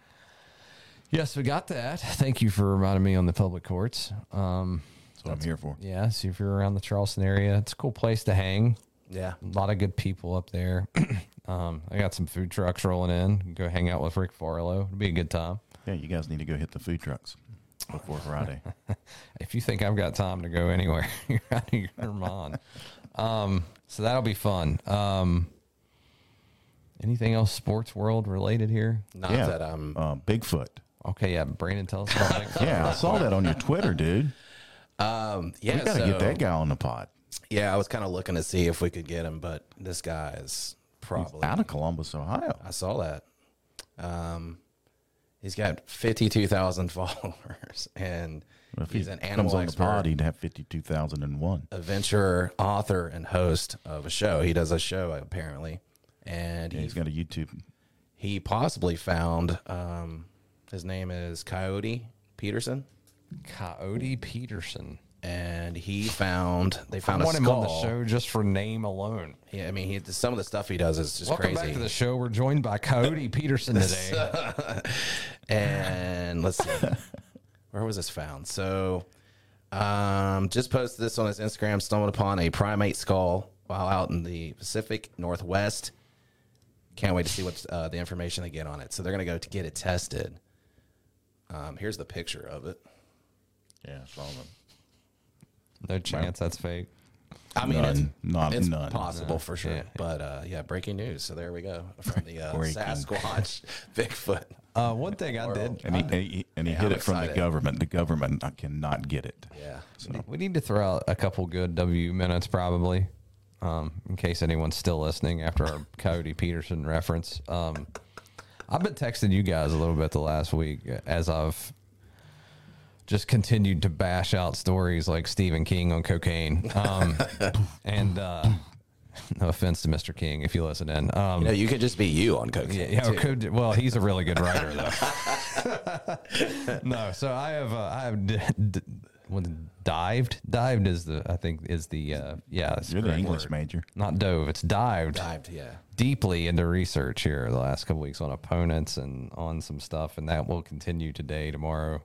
Yes, we got that. Thank you for reminding me on the public courts. That's what I'm here for. Yeah, so if you're around the Charleston area, it's a cool place to hang. Yeah. A lot of good people up there. I got some food trucks rolling in. Go hang out with Rick Farlow. It'll be a good time. Yeah, you guys need to go hit the food trucks before Friday. If you think I've got time to go anywhere, you're out of your mind. So that'll be fun. Anything else sports world related here? Not Yeah, that I'm. Bigfoot. Okay, yeah. Brandon, tell us about Bigfoot. Yeah, I saw that on your Twitter, dude. Yeah. We got to get that guy on the pod. Yeah, I was kind of looking to see if we could get him, but this guy is probably Out of Columbus, Ohio. I saw that. He's got 52,000 followers, and If he's he an comes animal on the pod, expert, he'd have 52,001. adventurer, author, and host of a show. He does a show apparently, and Yeah, he's got a YouTube. he possibly found. His name is Coyote Peterson, Coyote Peterson. and they found I a want him skull. on the show just for name alone. Yeah, I mean, some of the stuff he does is just Welcome crazy. back to the show. We're joined by Coyote Peterson today. And let's see, where was this found? So, just posted this on his Instagram. Stumbled upon a primate skull while out in the Pacific Northwest. Can't wait to see what the information they get on it. So they're gonna go to get it tested. Here's the picture of it. Yeah, I saw them. No chance that's fake. I mean, it's None. possible for sure. Yeah. But yeah, breaking news. So there we go from the Breaking. Sasquatch Bigfoot. One thing I did. And he I'm hid it from the excited. government. The government cannot get it. Yeah. We need to throw out a couple good W minutes probably, in case anyone's still listening after our Coyote Peterson reference. I've been texting you guys a little bit the last week as I've just continued to bash out stories like Stephen King on cocaine. And no offense to Mr. King if you listen in. You could just be you on cocaine. Yeah, too. well, he's a really good writer, though. No, so I have dived. Dived is the it's You're the English word. major. Not dove. It's dived Dived, yeah. deeply into research here the last couple weeks on opponents and on some stuff, and that will continue today, tomorrow.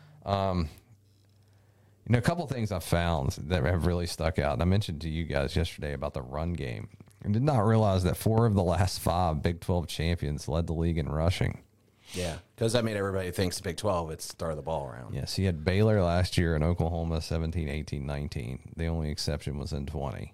A couple things I found that have really stuck out. And I mentioned to you guys yesterday about the run game. I did not realize that 4 of the last 5 Big 12 champions led the league in rushing. Yeah, because I mean, everybody thinks Big 12, it's throw the ball around. Yes, he had Baylor last year and Oklahoma 17, 18, 19. The only exception was in 20.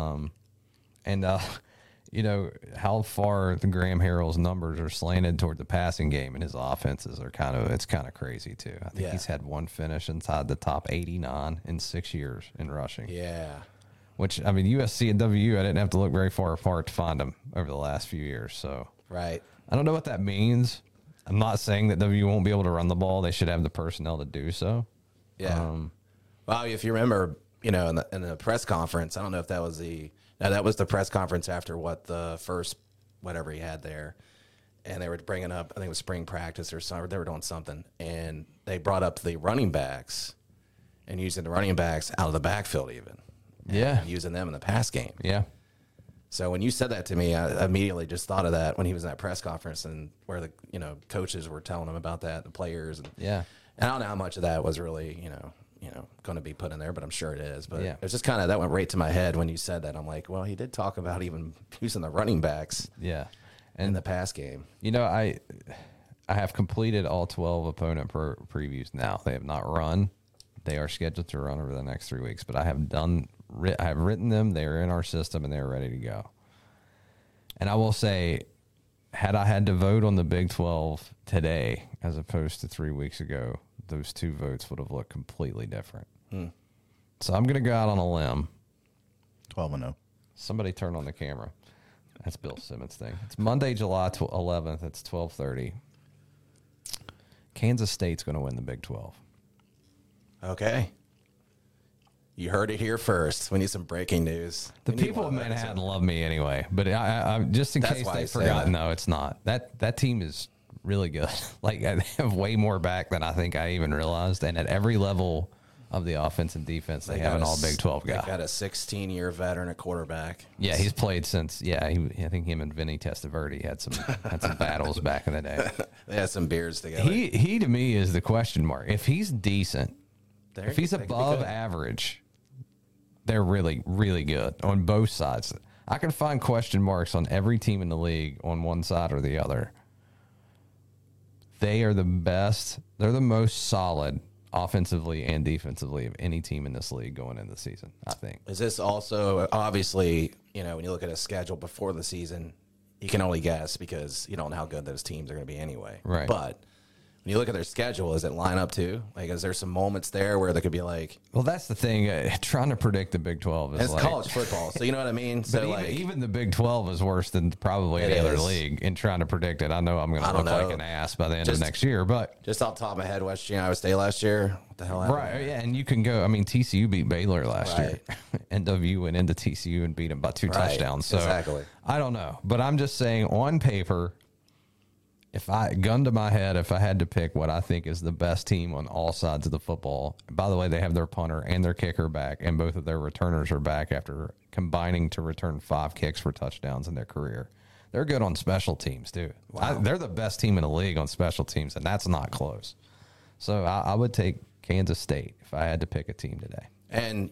How far the Graham Harrell's numbers are slanted toward the passing game, and his offenses are kind of crazy too. I think he's had one finish inside the top 89 in 6 years in rushing. Yeah. Which, I mean, USC and WU, I didn't have to look very far apart to find them over the last few years. So Right. I don't know what that means. I'm not saying that WU won't be able to run the ball. They should have the personnel to do so. Yeah. Well, if you remember, in the press conference, I don't know if that was that was the press conference after the first, whatever he had there. And they were bringing up, I think it was spring practice or something. They were doing something. And they brought up the running backs and using the running backs out of the backfield even. Yeah. And using them in the pass game. Yeah. So when you said that to me, I immediately just thought of that when he was in that press conference and where the coaches were telling him about that, the players. And I don't know how much of that was really, going to be put in there, but I'm sure it is. But Yeah. it's just kind of, that went right to my head when you said that. I'm like, well, he did talk about even using the running backs Yeah. in the pass game. I have completed all 12 opponent previews now. They have not run. They are scheduled to run over the next 3 weeks, but I have written them. They are in our system and they're ready to go. And I will say, had I had to vote on the Big 12 today, as opposed to 3 weeks ago, those 2 votes would have looked completely different. So I'm going to go out on a limb. 12-0. Somebody turn on the camera. That's Bill Simmons' thing. It's Monday, July 11th. It's 12:30. Kansas State's going to win the Big 12. Okay. You heard it here first. We need some breaking news. The We need people of one that, Manhattan too. love me anyway, but I just in That's case why I they've say forgotten, that. no, it's not. That team is really good. Like, they have way more back than I think I even realized, and at every level of the offense and defense. They have got an a all Big 12 They guy. got a 16-year veteran at quarterback. Yeah, he's played since. Yeah, I think him and Vinny Testaverde had some battles back in the day. They had some beers together. He to me is the question mark. If he's decent, if he's They could be above good. average, they're really, really good on both sides. I can find question marks on every team in the league on one side or the other. They are the best. They're the most solid offensively and defensively of any team in this league going into the season, I think. Is this also, obviously, when you look at a schedule before the season, you can only guess because you don't know how good those teams are going to be anyway. Right. But when you look at their schedule, does it line up too? Like, is there some moments there where there could be like, Well, that's the thing. Trying to predict the Big 12 is it's like college football, so you know what I mean? But So even the Big 12 is worse than probably It any other is. league in trying to predict it. I know I'm going to I look don't know. like an ass by the end of Just- next year, but just off the top of my head, West Virginia, Iowa State last year, what the hell happened? right, yeah, and you can go. I mean, TCU beat Baylor last year. Right. NW went into TCU and beat them by 2 Right, touchdowns. So exactly. I don't know, but I'm just saying on paper, if I gun to my head, if I had to pick what I think is the best team on all sides of the football, by the way, they have their punter and their kicker back, and both of their returners are back after combining to return 5 kicks for touchdowns in their career. They're good on special teams, too. They're the best team in the league on special teams, and that's not close. So I would take Kansas State if I had to pick a team today. And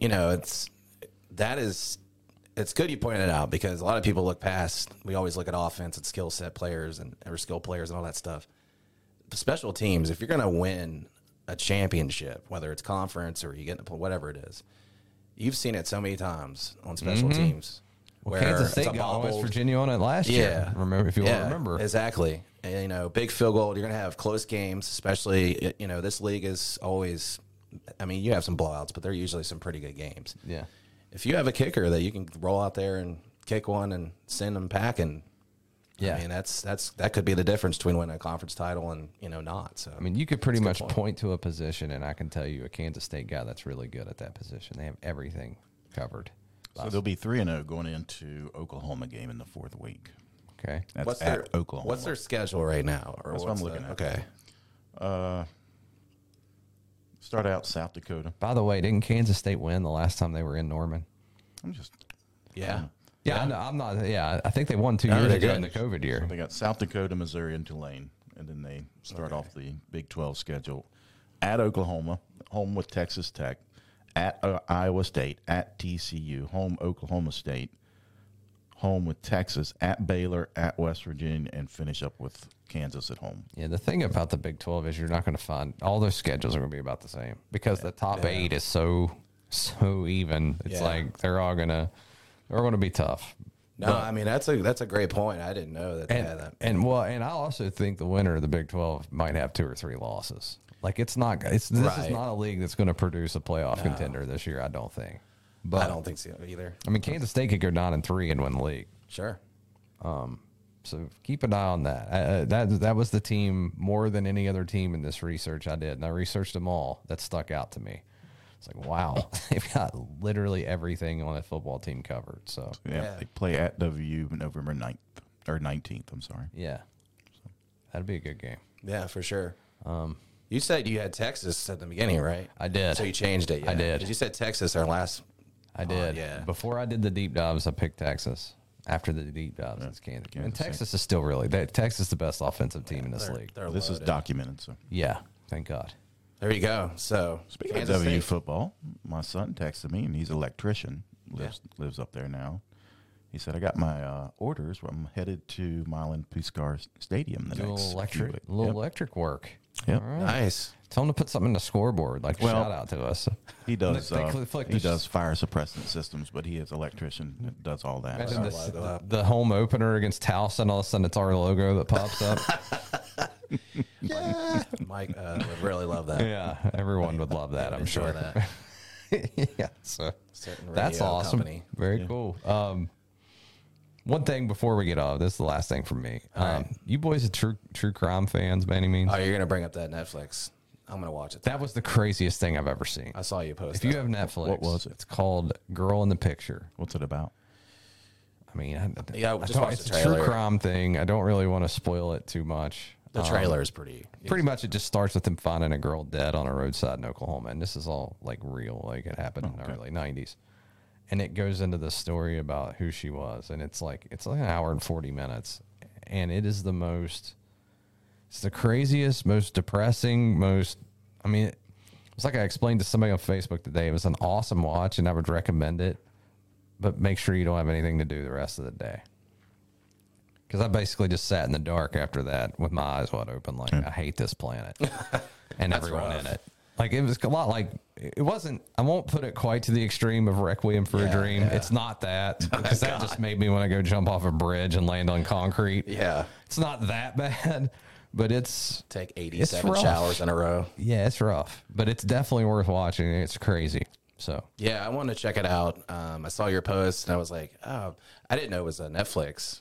it's good you pointed it out because a lot of people look past. We always look at offense and skill set players or skill players and all that stuff. The special teams, if you're going to win a championship, whether it's conference or you get into whatever it is, you've seen it so many times on special teams. Well, where Kansas it's State a got West bobbled- Virginia on it last year. Remember, if you want to remember. Exactly. And, big field goal. You're going to have close games, especially, this league is always, you have some blowouts, but they're usually some pretty good games. Yeah. If you have a kicker that you can roll out there and kick one and send them packing, Yeah. that could be the difference between winning a conference title and, not. So, You could pretty much good point. point to a position, and I can tell you a Kansas State guy that's really good at that position. They have everything covered. So they'll be 3-0 going into Oklahoma game in the 4th week. Okay. That's what's at Oklahoma. What's their schedule right now? Or That's what I'm what's looking at. Okay. Start out South Dakota. By the way, didn't Kansas State win the last time they were in Norman? I'm just. Yeah. Yeah, I know, I'm not. Yeah, I think they won 2 No, years they're ago good. in the COVID year. They got South Dakota, Missouri, and Tulane, and then they start off the Big 12 schedule at Oklahoma, home with Texas Tech, at Iowa State, at TCU, home Oklahoma State, home with Texas, at Baylor, at West Virginia, and finish up with Kansas at home. Yeah, the thing about the Big 12 is you're not going to find all those schedules are going to be about the same because the top 8 is so even. It's Yeah. like they're going to be tough. No, that's a great point. I didn't know that they had that. And I also think the winner of the Big 12 might have 2 or 3 losses. Like this Right. is not a league that's going to produce a playoff contender this year, I don't think. But I don't think so either. Kansas State could go 9-3 and win the league. Sure. So keep an eye on that. That was the team more than any other team in this research I did, and I researched them all. That stuck out to me. It's like, wow, they've got literally everything on that football team covered. So Yeah, they play at WU November 9th or 19th. I'm sorry. yeah, that'd be a good game. Yeah, for sure. You said you had Texas at the beginning, right? I did. So you changed it. Yeah. I did. 'Cause you said Texas our last. I did. yeah. Before I did the deep dives, I picked Texas. After the deep dives, it's Kansas. And Kansas State. Texas is still really Texas is the best offensive team in this league. They're This is loaded. documented. So Yeah, thank God. There you go. So speaking Kansas of WU State- football, my son texted me, and he's an electrician. Lives up there now. He said, I got my orders. I'm headed to Milan Puskar Stadium the Do a next little few electric, weeks. little Yep. electric work. Yep. Nice. Tell them to put something in the scoreboard, like a Well, shout out to us. He does. They flick He the- does fire suppressant systems, but he is an electrician that does all that. Imagine So- this, logo up. the home opener against Towson, all of a sudden it's our logo that pops up. Mike would really love that. Yeah, everyone would love that, I'm Enjoy sure. that. Yeah, so Certain that's radio awesome. company. Very cool. One thing before we get off, this is the last thing from me. You boys are true crime fans by any means? Oh, you're gonna bring up that Netflix? I'm gonna watch it. That was the craziest thing I've ever seen. I saw you post. If you that. have Netflix, What was it? It's called Girl in the Picture. What's it about? I mean, Yeah, just watch it's the a true trailer. crime thing. I don't really want to spoil it too much. The trailer is pretty much it just starts with him finding a girl dead on a roadside in Oklahoma, and this is all like real, like it happened in the early 90s. And it goes into the story about who she was, and it's like an hour and 40 minutes, and it's the craziest, most depressing, it's like I explained to somebody on Facebook today. It was an awesome watch, and I would recommend it, but make sure you don't have anything to do the rest of the day. Because I basically just sat in the dark after that with my eyes wide open, like, I hate this planet and everyone rough. in it. Like, it was a lot like, it wasn't, I won't put it quite to the extreme of Requiem for a Dream. It's not that, because that just made me want to go jump off a bridge and land on concrete. Yeah. It's not that bad, but Take 87 rough. showers in a row. Yeah, it's rough, but it's definitely worth watching. It's crazy. So Yeah, I wanted to check it out. I saw your post, and I was like, oh, I didn't know it was a Netflix.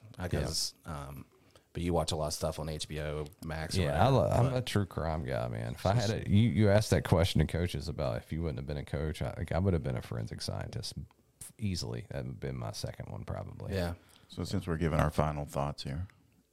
But you watch a lot of stuff on HBO Max. Or yeah, whatever. I'm a true crime guy, man. If I had you asked that question to coaches about if you wouldn't have been a coach, I would have been a forensic scientist easily. That would have been my second one, probably. Yeah. So since we're giving our final thoughts here,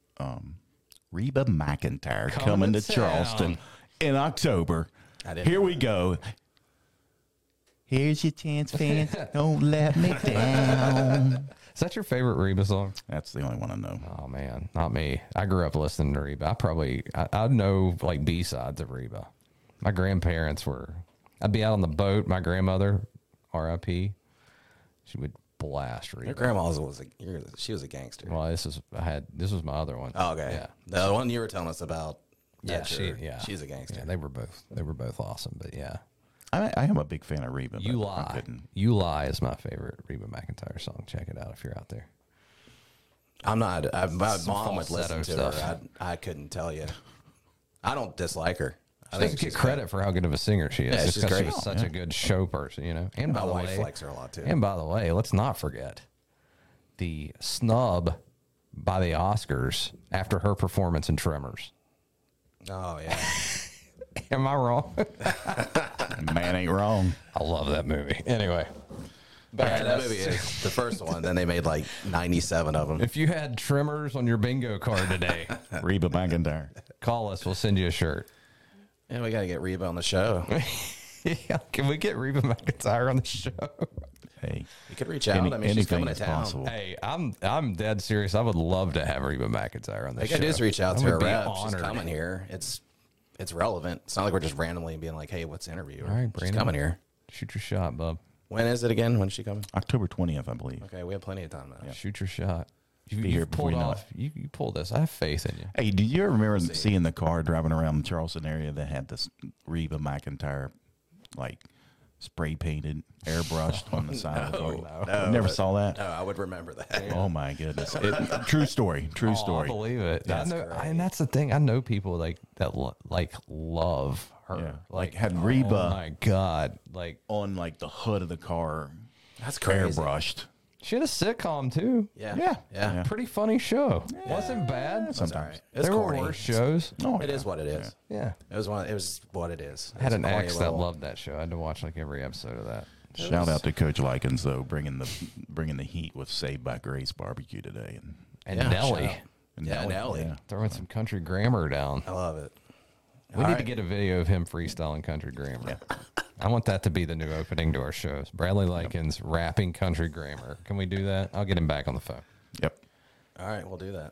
Reba McEntire coming Coming to to Charleston town. in October. Here we go. Here's your chance, fans. Don't let me down. Is that your favorite Reba song? That's the only one I know. Oh man, not me. I grew up listening to Reba. I know like B-sides of Reba. My grandparents I'd be out on the boat. My grandmother, R.I.P., she would blast Reba. Your grandma she was a gangster. Well, this was my other one. Oh, okay. Yeah. The one you were telling us about. Yeah, she's a gangster. Yeah, they were both awesome, but yeah. I am a big fan of Reba. You but Lie. I couldn't. You Lie is my favorite Reba McEntire song. Check it out if you're out there. I'm not. My Some mom would falsetto listen to stuff. her. I couldn't tell you. I don't dislike her. I She think doesn't get she's credit for how good of a singer she is. Yeah, just she's 'cause great. She was such a good show person, you know. And My by the wife way, likes her a lot too. And by the way, let's not forget the snub by the Oscars after her performance in Tremors. Oh yeah. Am I wrong? Man ain't wrong. I love that movie. Anyway, Yeah, that movie is the first one. Then they made like 97 of them. if you had Tremors on your bingo card today, Reba McEntire. call us. We'll send you a shirt. Yeah, we got to get Reba on the show. Yeah, can we get Reba McEntire on the show? Hey, You could reach out. I mean, she's anything coming to is town. possible. Hey, I'm dead serious. I would love to have Reba McEntire on the They show. could just reach out I to would her be rep. She's honored. coming here. It's relevant. It's not like we're just randomly being like, hey, what's the interview? All right, She's Brandon. coming here. Shoot your shot, bub. When is it again? When's she coming? October 20th, I believe. Okay, we have plenty of time now. Shoot your shot. You Be here before pulled you know off. You pulled this. I have faith in you. Hey, did you ever remember seeing the car driving around the Charleston area that had this Reba McEntire, like, spray painted, airbrushed on the side of the car? No, Never but- saw that? No, I would remember that. Oh, my goodness. True story. True Oh, I story. believe it. That's I know, great. and that's the thing. I know people like that. Love her. Yeah. Like, had oh Reba my god! Like on, like, the hood of the car, That's crazy. airbrushed. she had a sitcom too. Yeah. Yeah. Yeah. Yeah. Pretty funny show. Wasn't bad. It's all Sometimes. right. It's There were corny. worse shows. Oh, It is what it is. Yeah. It was what it is. I had It's an a corny ex that little- loved that show. I had to watch like every episode of that. Shout out to Coach Likens, though, bringing the heat with Saved by Grace barbecue today, And Yeah, Nelly shout out. and Yeah, Nelly. Yeah. throwing some country grammar down. I love it. We All need right. to get a video of him freestyling country grammar. I want that to be the new opening to our shows. Bradley Likens rapping country grammar. Can we do that? I'll get him back on the phone. Yep. All right, we'll do that.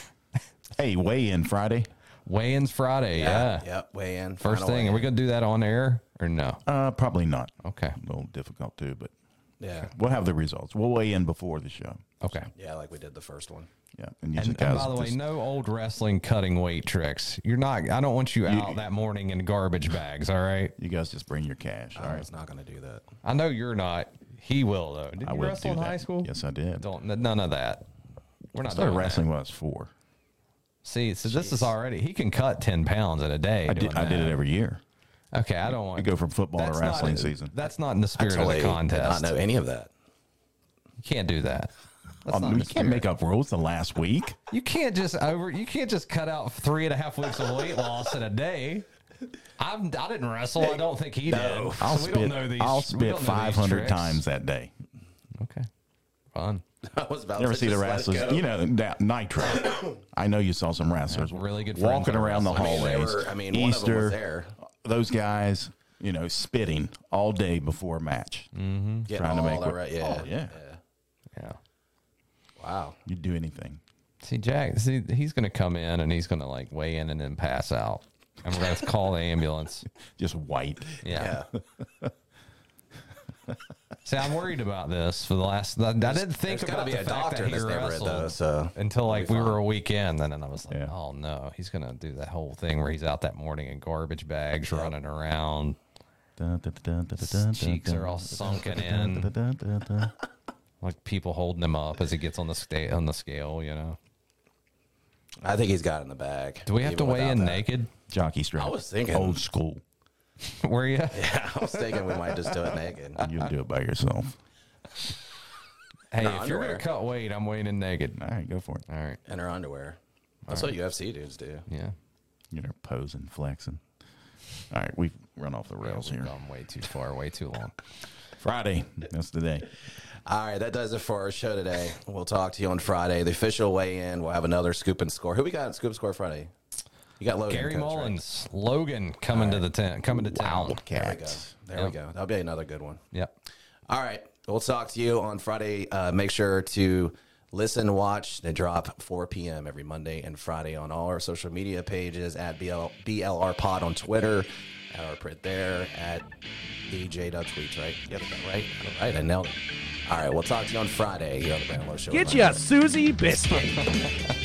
Hey, weigh-in Friday. Weigh-ins Friday. Yeah. Yep. Weigh in. First final thing. Are we weigh-in. going to do that on air or no? Probably not. Okay. A little difficult, too, but Yeah. we'll have the results. We'll weigh in before the show. Okay. Yeah, like we did the first one. Yeah. And you And guys by the way, just- no old wrestling cutting weight tricks. You're not. I don't want you out that morning in garbage bags. All right. you guys just bring your cash. All I right. was not going to do that. I know you're not. He will though. Did I you will wrestle do in that. high school? Yes, I did. Don't. None of that. We're I not started doing wrestling that. when I was 4. See, so this is already. He can cut 10 pounds in a day. I did that. it every year. Okay, I don't want We go from football to that's wrestling not, season. That's not in the I spirit of totally the did contest. not know any of that. You can't do that. That's not in You the can't spirit. make up rules the last week. You can't just cut out 3.5 weeks of weight loss in a day. I didn't wrestle. I don't think he did. I'll So we don't spit. know these. I'll we spit don't know these 500 tricks. times that day. Okay. fun. I was about You ever to see the just let it wrestlers? go. You know, that Nitro. I know you saw some wrestlers. Really good walking friends of around the wrestlers. hallways. one of them was Easter, there. those guys, spitting all day before a match. Getting Trying to all make that it- right. Yeah. Oh, yeah. Yeah. Wow. You'd do anything. See, Jack, he's going to come in and he's going to like weigh in and then pass out. And we're going to call the ambulance. Just white. Yeah. Yeah. See, I'm worried about this for the last. I didn't think There's got to about be the a fact doctor that in he this neighborhood, wrestled though. So until like we were a weekend, and then I was like, Yeah. oh no, he's going to do that whole thing where he's out that morning in garbage bags running around. His cheeks are all sunken in, like people holding him up as he gets on the scale. I think he's got it in the bag. Do we have to even weigh without in that. naked? Jockey strap. I was thinking- old school. Were you? Yeah, I was thinking we might just do it naked. You'll do it by yourself. Hey, No, if you're going underwear. to cut weight, I'm weighing in naked. All right, go for it. All right. In our underwear. That's what UFC dudes do. Yeah. Posing, flexing. All right, we've run off the rails We've here. gone way too far, way too long. Friday, that's the day. All right, that does it for our show today. We'll talk to you on Friday. The official weigh-in. We'll have another Scoop and Score. Who we got in Scoop Score Friday? You got Logan. Gary coach, right? Mullins, Logan coming to the coming to town. There we go. Cats. There we go. That'll be another good one. Yep. All right. We'll talk to you on Friday. Make sure to listen, watch. They drop 4 p.m. every Monday and Friday on all our social media pages at BLR Pod on Twitter, at our print there, at DJ Tweets, right? Yep, right? Right. I nailed it. All right. We'll talk to you on Friday here on the Brandon Lowe Show. Get ya Susie Biscuit.